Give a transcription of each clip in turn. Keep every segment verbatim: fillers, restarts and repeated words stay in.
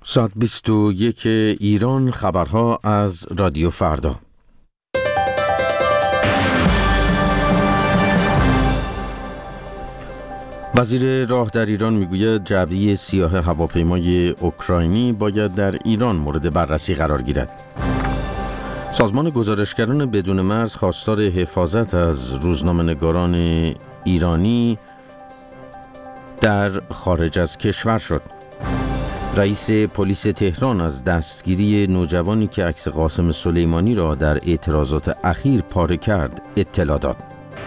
ساعت بیست و یک ایران، خبرها از رادیو فردا. وزیر راه در ایران میگوید جعبه سیاه هواپیمای اوکراینی باید در ایران مورد بررسی قرار گیرد. سازمان گزارشگران بدون مرز خواستار حفاظت از روزنامه‌نگاران ایرانی در خارج از کشور شد. رئیس پلیس تهران از دستگیری نوجوانی که عکس قاسم سلیمانی را در اعتراضات اخیر پاره کرد اطلاع داد.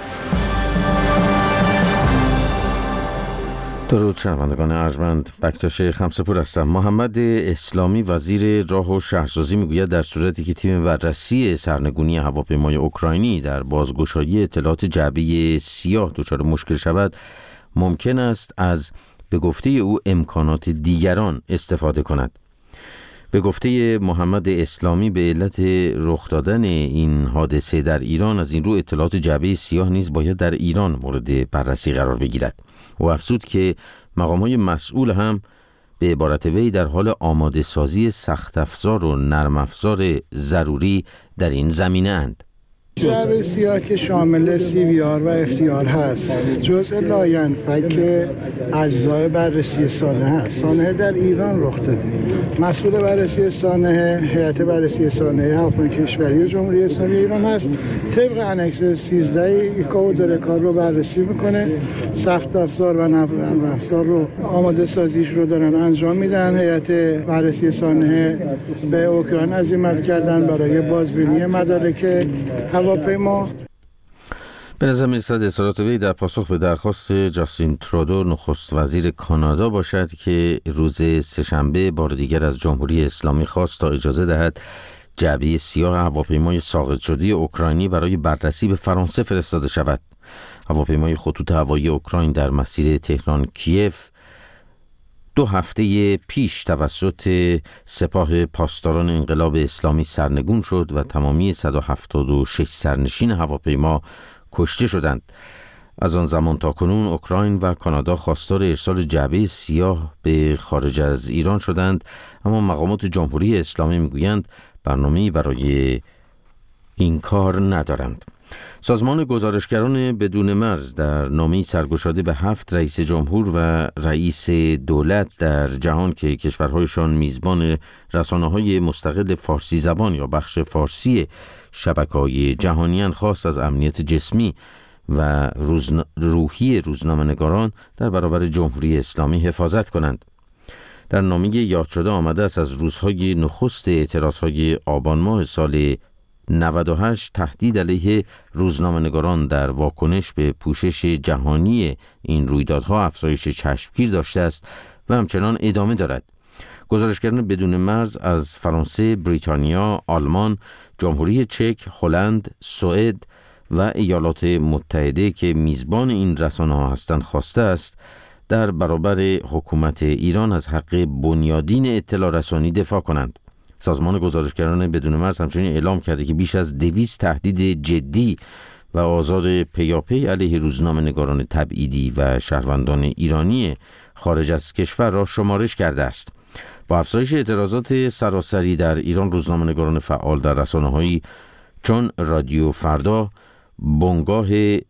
درود شنوندگان ارجمند، بکتاش خمسه‌پور هستم. محمد اسلامی وزیر راه و شهرسازی میگوید در صورتی که تیم بررسی سرنگونی هواپیمای اوکراینی در بازگشایی اطلاعات جعبه سیاه دچار مشکل شود، ممکن است از به گفته او امکانات دیگران استفاده کند. به گفته محمد اسلامی به علت رخ دادن این حادثه در ایران، از این رو اطلاعات جعبه سیاه نیز باید در ایران مورد بررسی قرار بگیرد. او افزود که مقام‌های مسئول هم به عبارت وی در حال آماده سازی سخت افزار و نرم افزار ضروری در این زمینه اند. جعبه سیاه که شامل سی وی آر و اف تی آر هست، جزء لاینفک اجزای بررسی سانحه هست. سانحه در ایران رخ داده. مسئول بررسی سانحه هیئت بررسی سانحه هواپیمای کشوری جمهوری اسلامی ایران هست. طبق انکس سیزده کد کار رو بررسی میکنه. سخت افزار و نرم افزار رو آماده سازیش رو دارن انجام میدن. هیئت بررسی سانحه به اوکراین عزیمت کردن برای بازبینی مدارک هواپیما. به نظر می‌رسد اظهارات وی در پاسخ به درخواست جاستین ترودو نخست وزیر کانادا باشد که روز سه‌شنبه بار دیگر از جمهوری اسلامی خواست تا اجازه دهد جعبه سیاه هواپیمای ساقط شده اوکراینی برای بررسی به فرانسه فرستاده شود. هواپیمای خطوط هوایی اوکراین در مسیر تهران کیف دو هفته پیش توسط سپاه پاسداران انقلاب اسلامی سرنگون شد و تمامی صد و هفتاد و شش سرنشین هواپیما کشته شدند. از آن زمان تا کنون اوکراین و کانادا خواستار ارسال جعبه سیاه به خارج از ایران شدند، اما مقامات جمهوری اسلامی میگویند برنامه‌ای برای این کار ندارند. سازمان گزارشگران بدون مرز در نامه‌ای سرگشاده به هفت رئیس جمهور و رئیس دولت در جهان که کشورهایشان میزبان رسانه‌های مستقل فارسی زبان یا بخش فارسی شبکه‌های جهانی‌اند، خواست از امنیت جسمی و روزن... روحی روزنامه‌نگاران در برابر جمهوری اسلامی حفاظت کنند. در نامه یاد شده آمده است از روزهای نخست اعتراضهای آبان ماه سال نود و هشت تهدید علیه روزنامه‌نگاران در واکنش به پوشش جهانی این رویدادها افزایش چشمگیر داشته است و همچنان ادامه دارد. گزارشگران بدون مرز از فرانسه، بریتانیا، آلمان، جمهوری چک، هلند، سوئد و ایالات متحده که میزبان این رسانه‌ها هستند خواسته است در برابر حکومت ایران از حق بنیادین اطلاع رسانی دفاع کنند. سازمان گزارشگران بدون مرز همچنین اعلام کرده که بیش از دویست تهدید جدی و آزار پیاپی علیه روزنامه‌نگاران تبعیدی و شهروندان ایرانی خارج از کشور را شمارش کرده است. با افزایش اعتراضات سراسری در ایران، روزنامه‌نگاران فعال در رسانه‌هایی چون رادیو فردا، بنگاه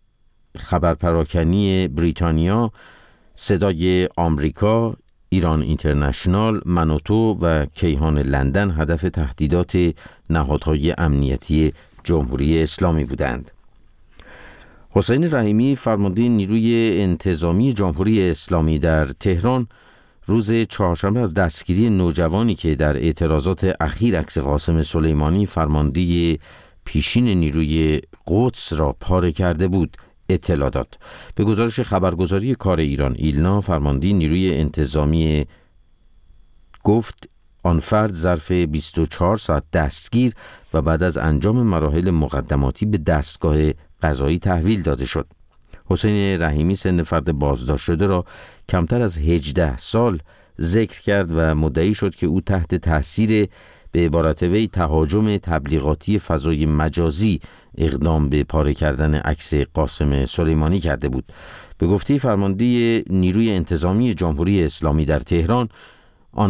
خبرپراکنی بریتانیا، صدای آمریکا، ایران اینترنشنال، منوتو و کیهان لندن هدف تهدیدات نهادهای امنیتی جمهوری اسلامی بودند. حسین رحیمی فرمانده نیروی انتظامی جمهوری اسلامی در تهران روز چهارشنبه از دستگیری نوجوانی که در اعتراضات اخیر عکس قاسم سلیمانی فرمانده پیشین نیروی قدس را پاره کرده بود اطلاع داد. به گزارش خبرگزاری کار ایران ایلنا، فرمانده نیروی انتظامی گفت آن فرد ظرف بیست و چهار ساعت دستگیر و بعد از انجام مراحل مقدماتی به دستگاه قضایی تحویل داده شد. حسین رحیمی سن فرد بازداشت شده را کمتر از هجده سال ذکر کرد و مدعی شد که او تحت تاثیر به عبارت وی تهاجم تبلیغاتی فضای مجازی اقدام به پاره کردن عکس قاسم سلیمانی کرده بود. به گفته فرمانده نیروی انتظامی جمهوری اسلامی در تهران،